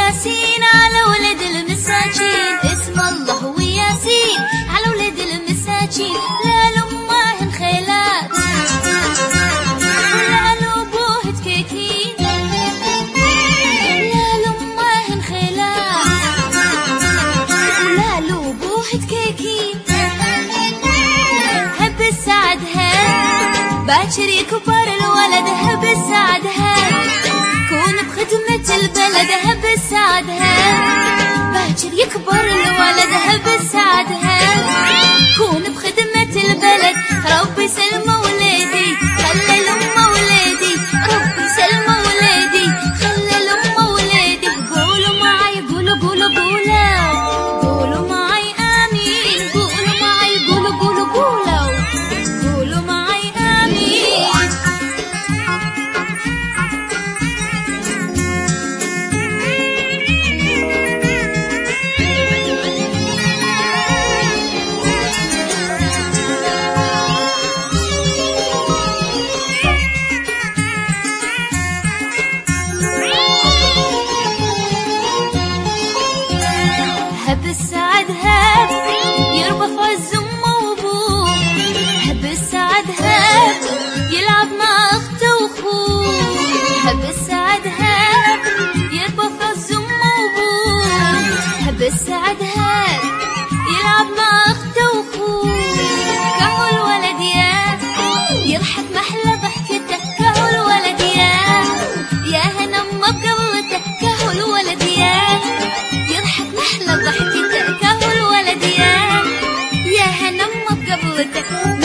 وياسين على ولد المساكين، اسم الله وياسين على ولد المساكين. لا لأمهن خيلات ولا لأبوه تكيكين، لا لأمهن خيلات ولا لأبوه تكيكين. هب السعد هب باكر يكبر الولد، هب السعد هب كون بخدمة البلد. هب السعد هب باكر يكبر الولد، هب السعد هب كون بخدمة البلد. ربي سلمى وليدي خلى الأمة وليدي، ربي سلمى وليدي خلى الأمة وليدي. قولوا معي قولوا قولوا قولوا قولوا معي آمين، قولوا معي قولوا قولوا قولوا قولوا معي آمين. هب السعد هب يربح عز أمه وأبوه، هب السعد هب يلعب مع أخته وأخوه، هب السعد هب يربح عز أمه وأبوه، هب السعد هب يلعب مع أخته وأخوه. كهو الولد يضحك محلى ضحكته، كهو الولد يا هنا أمه بقلته، كهو الولد يضحك محلى ضحكته، كهو الولد يا هنا أمه بقبلته.